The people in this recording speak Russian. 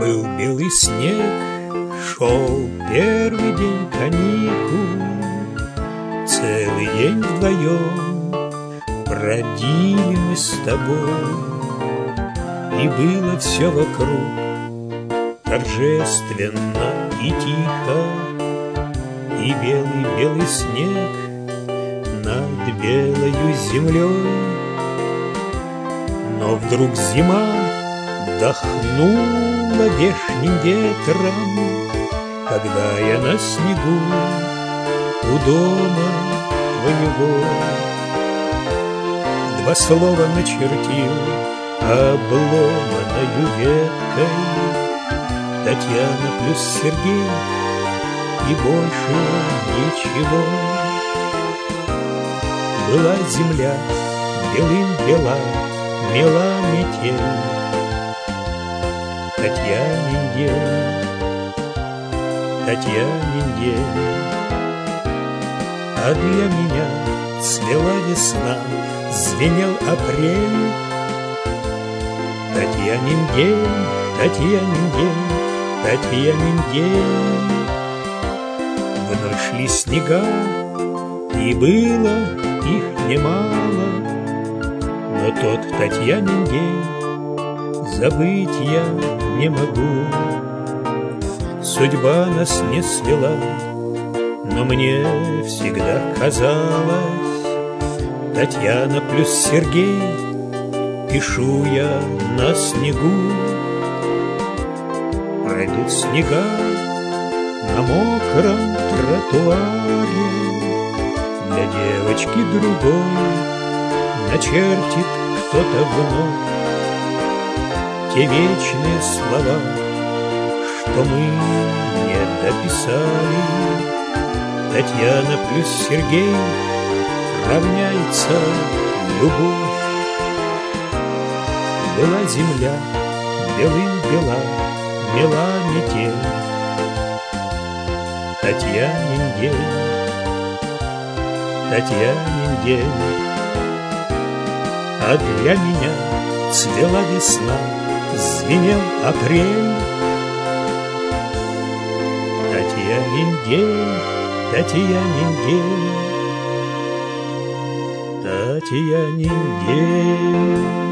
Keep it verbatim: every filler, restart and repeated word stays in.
Был белый снег, шел первый день каникул. Целый день вдвоем бродили мы с тобой, и было все вокруг торжественно и тихо, и белый-белый снег над белою землей. Но вдруг зима дохнула вешним ветром, когда я на снегу у дома твоего два слова начертил обломаною веткой: Татьяна плюс Сергей, и больше ничего. Была земля белым бела, мела метель, Татьянин день, Татьянин день. А для меня цвела весна, звенел апрель. Татьянин день, Татьянин день, Татьянин день. Вновь шли снега, и было их немало, но тот Татьянин день забыть я не могу. Судьба нас не свела, но мне всегда казалось: Татьяна плюс Сергей, пишу я на снегу. Пройдут снега на мокром тротуаре, для девочки другой начертит кто-то вновь те вечные слова, что мы не дописали. Татьяна плюс Сергей равняется любовь. Была земля белым бела, мела метель, Татьянин день, Татьянин день. А для меня цвела весна, звенел апрель. Татьянин день, Татьянин день, Татьянин день.